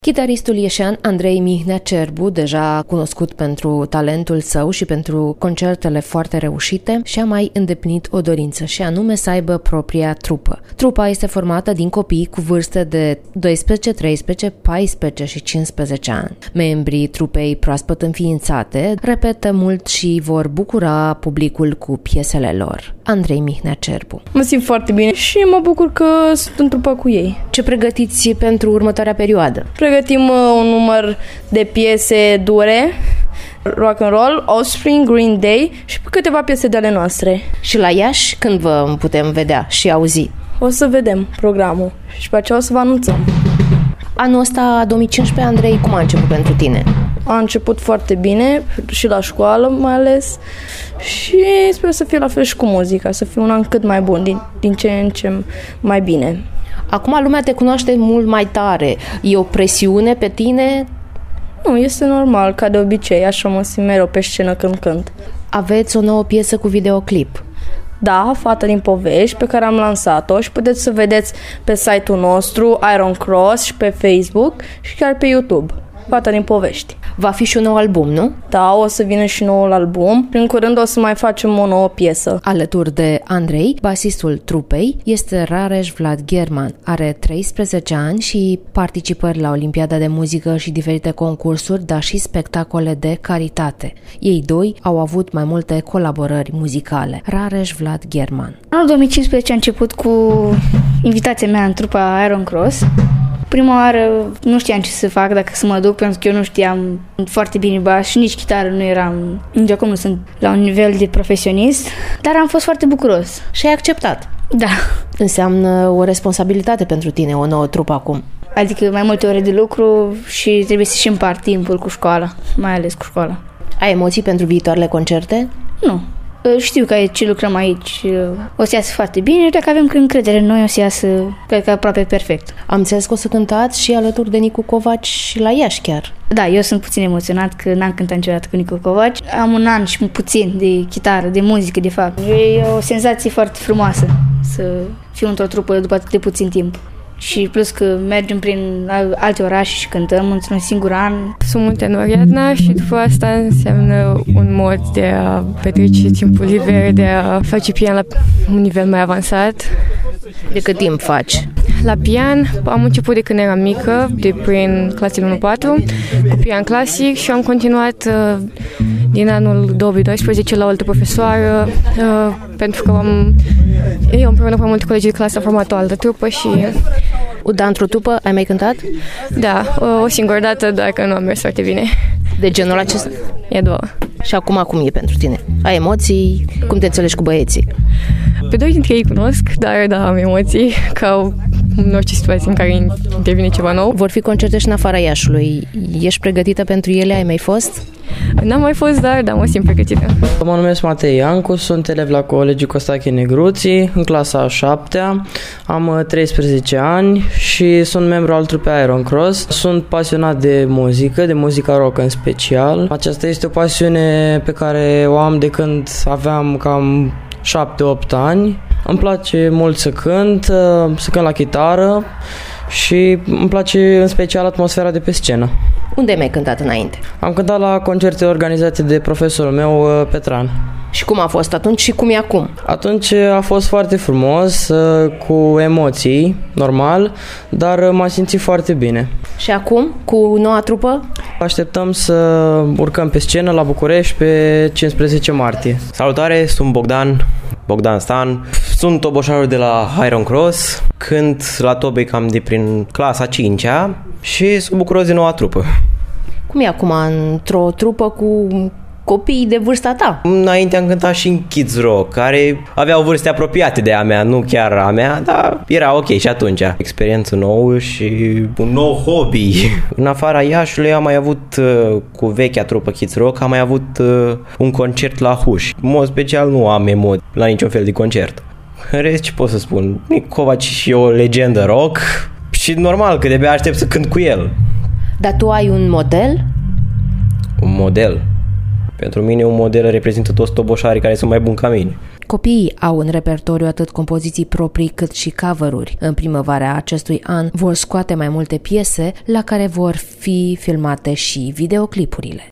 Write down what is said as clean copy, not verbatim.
Chitaristul ieșean Andrei Mihnea Cerbu, deja cunoscut pentru talentul său și pentru concertele foarte reușite, și-a mai îndeplinit o dorință, și anume să aibă propria trupă. Trupa este formată din copii cu vârste de 12, 13, 14 și 15 ani. Membrii trupei proaspăt înființate repetă mult și vor bucura publicul cu piesele lor. Andrei Mihnea Cerbu. Mă simt foarte bine și mă bucur că sunt în trupă cu ei. Ce pregătiți pentru următoarea perioadă? Pregătim un număr de piese dure, rock and roll, Offspring, Green Day și câteva piese de ale noastre. Și la Iași când vă putem vedea și auzi? O să vedem programul și pe aceea o să vă anunțăm. Anul ăsta, 2015, Andrei, cum a început pentru tine? A început foarte bine și la școală mai ales și sper să fie la fel și cu muzica, să fie un an cât mai bun, din ce în ce mai bine. Acum lumea te cunoaște mult mai tare. E o presiune pe tine? Nu, este normal, ca de obicei, așa mă simt mereu pe scenă când cânt. Aveți o nouă piesă cu videoclip. Da, Fata din povești, pe care am lansat-o și puteți să vedeți pe site-ul nostru, Iron Cross, și pe Facebook și chiar pe YouTube. Fata din povești. Va fi și un nou album, nu? Da, o să vină și noul album. Prin curând o să mai facem o nouă piesă. Alături de Andrei, basistul trupei este Rareș Vlad German. Are 13 ani și participări la Olimpiada de muzică și diferite concursuri, dar și spectacole de caritate. Ei doi au avut mai multe colaborări muzicale. Rareș Vlad German. Anul 2015 a început cu invitația mea în trupa Iron Cross. Prima oară nu știam ce să fac, dacă să mă duc, pentru că eu nu știam foarte bine bas și nici chitară nu eram, nici acum nu sunt la un nivel de profesionist, dar am fost foarte bucuros. Și ai acceptat? Da. Înseamnă o responsabilitate pentru tine, o nouă trupă acum. Adică mai multe ore de lucru și trebuie să-și împart timpul cu școala, mai ales cu școala. Ai emoții pentru viitoarele concerte? Nu. Știu că ce lucrăm aici o să iasă foarte bine, dacă avem încredere în noi o să iasă, cred că aproape perfect. Am înțeles că o să cântați și alături de Nicu Covaci și la Iași chiar. Da, eu sunt puțin emoționat că n-am cântat niciodată cu Nicu Covaci. Am un an și puțin de chitară, de muzică, de fapt. E o senzație foarte frumoasă să fiu într-o trupă după atât de puțin timp. Și plus că mergem prin alte orașe și cântăm într-un singur an. Sunt multe în Oriadna și după asta înseamnă un mod de a petrece timpul liber, de a face pian la un nivel mai avansat. De cât timp faci? La pian am început de când eram mică, de prin clasele 1-4, cu pian clasic și am continuat din anul 2012 la o altă profesoară, pentru că eu împreună cu multe colegi de clasă am format o altă trupă și... Da, într-o trupă ai mai cântat? Da, o singură dată, dar că nu am mers foarte bine. De genul acesta? E două. Și acum cum e pentru tine? Ai emoții? Cum te înțelegi cu băieții? Pe doi dintre ei cunosc, dar da, am emoții, ca în orice situație în care intervine ceva nou. Vor fi concerte și în afara Iașului. Ești pregătită pentru ele? Ai mai fost? N-am mai fost, dar mă simt pregătită. Mă numesc Matei Iancu, sunt elev la Colegii Costache Negruții, în clasa a 7-a, am 13 ani și sunt membru al trupei Iron Cross. Sunt pasionat de muzică, de muzica rock în special. Aceasta este o pasiune pe care o am de când aveam cam 7-8 ani. Îmi place mult să cânt la chitară și îmi place în special atmosfera de pe scenă. Unde ai mai cântat înainte? Am cântat la concerte organizate de profesorul meu, Petran. Și cum a fost atunci și cum e acum? Atunci a fost foarte frumos, cu emoții, normal, dar m-am simțit foarte bine. Și acum, cu noua trupă? Așteptăm să urcăm pe scenă la București pe 15 martie. Salutare, sunt Bogdan Stan. Sunt toboșarul de la Iron Cross. Cânt la tobe cam de prin clasa 5-a și sunt bucuros de noua trupă. Cum e acum într-o trupă cu copii de vârsta ta? Înainte am cântat și în Kids Rock, care aveau vârste apropiate de a mea, nu chiar a mea, dar era ok și atunci. Experiență nouă și un nou hobby. În afara Iașului am mai avut, cu vechea trupă Kids Rock, am mai avut un concert la Huș. În mod special nu am emoții la niciun fel de concert. În rest, ce pot să spun? Nicu Covaci și o legendă rock și normal că de-abia aștept să cânt cu el. Dar tu ai un model? Un model? Pentru mine un model reprezintă toți toboșarii care sunt mai buni ca mine. Copiii au în repertoriu atât compoziții proprii cât și cover-uri. În primăvara acestui an vor scoate mai multe piese la care vor fi filmate și videoclipurile.